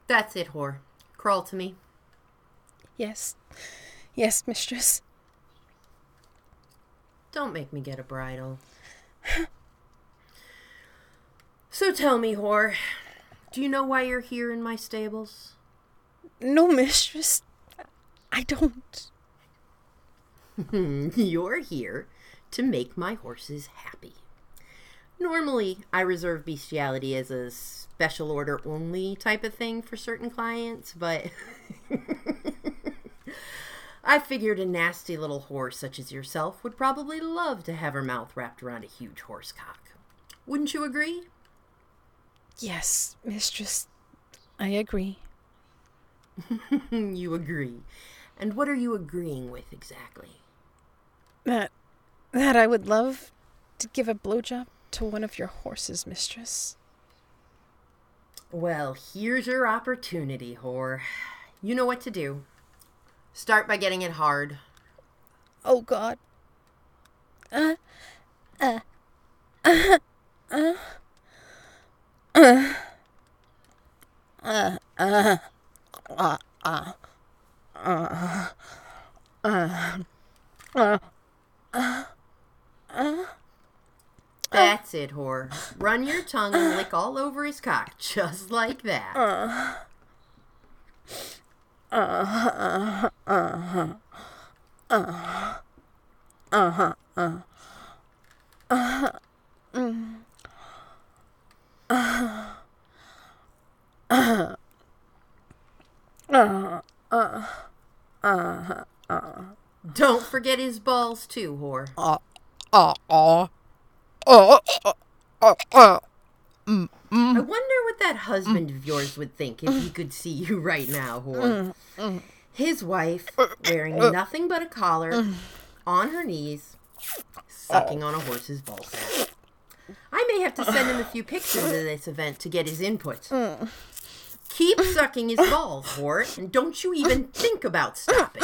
That's it, whore. Crawl to me. Yes. Yes, mistress. Don't make me get a bridle. So tell me, whore, do you know why you're here in my stables? No, mistress. I don't. You're here to make my horses happy. Normally, I reserve bestiality as a special order only type of thing for certain clients, but I figured a nasty little horse such as yourself would probably love to have her mouth wrapped around a huge horse cock. Wouldn't you agree? Yes, mistress. I agree. You agree. And what are you agreeing with exactly? That I would love to give a blowjob to one of your horses, mistress. Well, here's your opportunity, whore. You know what to do. Start by getting it hard. Oh, God. That's it, whore. Run your tongue and lick all over his cock, just like that. Don't forget his balls, too, whore. I wonder what that husband of yours would think if he could see you right now, whore. His wife, wearing nothing but a collar, on her knees, sucking on a horse's ballsack. I may have to send him a few pictures of this event to get his input. Keep sucking his balls, whore, and don't you even think about stopping.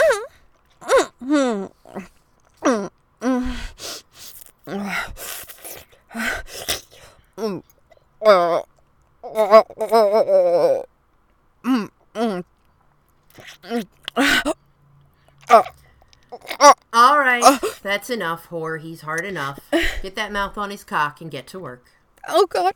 All right, that's enough, whore. He's hard enough. Get that mouth on his cock and get to work. Oh, God.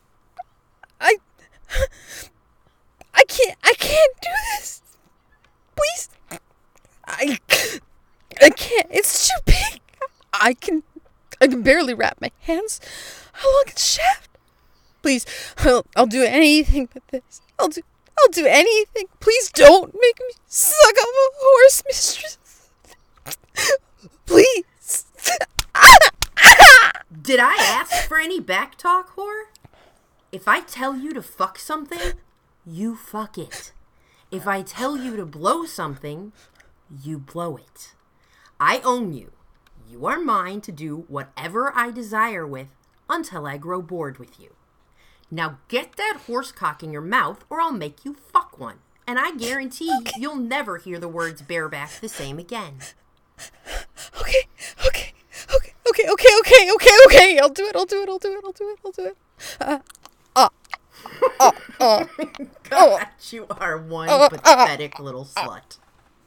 I can't do this. Please. I can't. It's too big. I can barely wrap my hands along its shaft. Please, I'll do anything but this. I'll do anything. Please don't make me suck up a horse, mistress. Please. Did I ask for any back talk, whore? If I tell you to fuck something, you fuck it. If I tell you to blow something, you blow it. I own you. You are mine to do whatever I desire with until I grow bored with you. Now get that horse cock in your mouth or I'll make you fuck one. And I guarantee you'll never hear the words bareback the same again. Okay. I'll do it. God, you are one pathetic little slut.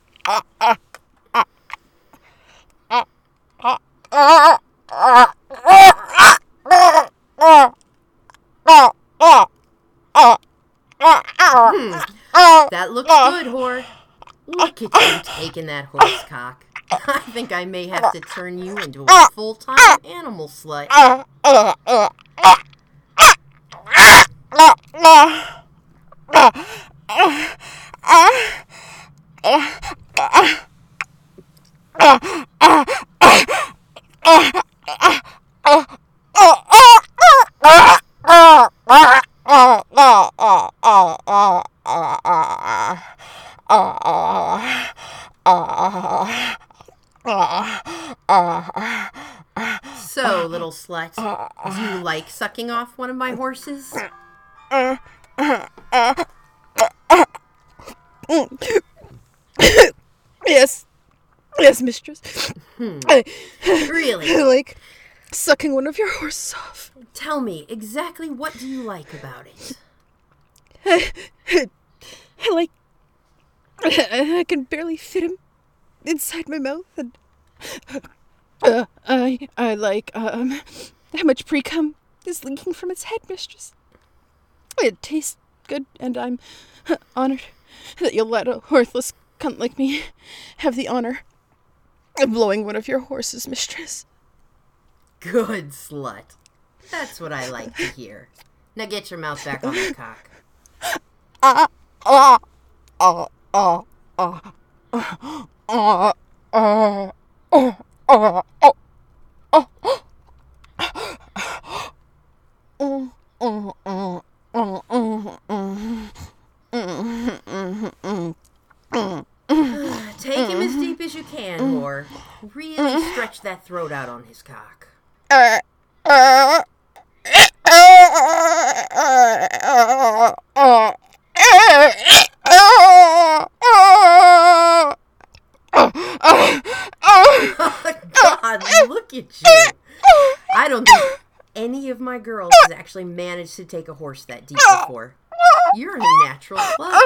That looks good, whore. Look at you taking that horse cock. I think I may have to turn you into a full-time animal slut. So, little slut, do you like sucking off one of my horses? Yes, mistress. Really? I like sucking one of your horses off. Tell me, exactly what do you like about it? I can barely fit him inside my mouth, and I like how much pre-cum is leaking from its head, mistress. It tastes good, and I'm honored that you'll let a worthless cunt like me have the honor of blowing one of your horses, mistress. Good slut. That's what I like to hear. Now get your mouth back on the cock. Take him as deep as you can, whore. Really stretch that throat out on his cock. God, look at you. I don't think any of my girls has actually managed to take a horse that deep before. You're a natural slut.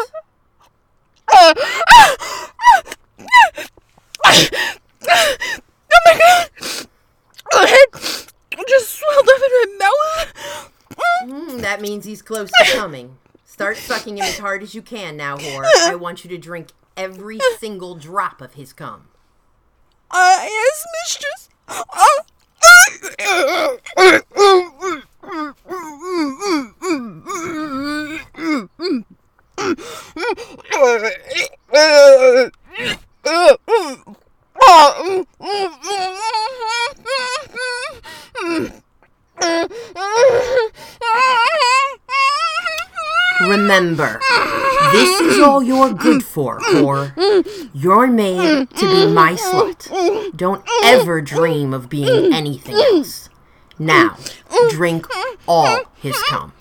Oh my god! My head just swelled up in my mouth. That means he's close to coming. Start sucking him as hard as you can now, whore. I want you to drink every single drop of his cum. Yes, mistress. Remember, this is all you're good for, whore. You're made to be my slut. Don't ever dream of being anything else. Now, drink all his cum.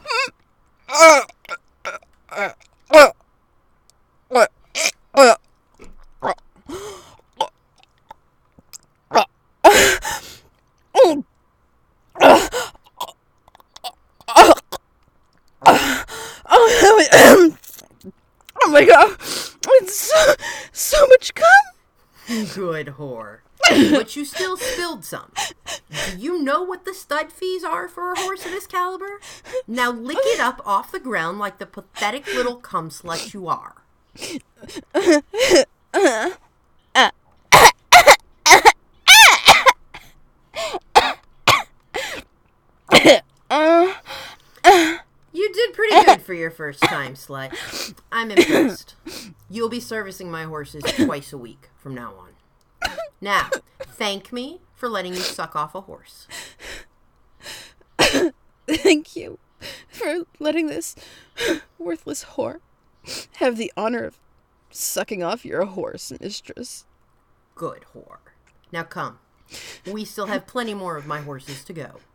Oh my god, it's so much cum. Good whore. But you still spilled some. Do you know what the stud fees are for a horse of this caliber? Now lick it up off the ground like the pathetic little cum slut you are. You did pretty good for your first time, slut. I'm impressed. You'll be servicing my horses twice a week from now on. Now, thank me for letting you suck off a horse. Thank you for letting this worthless whore have the honor of sucking off your horse, mistress. Good whore. Now come. We still have plenty more of my horses to go.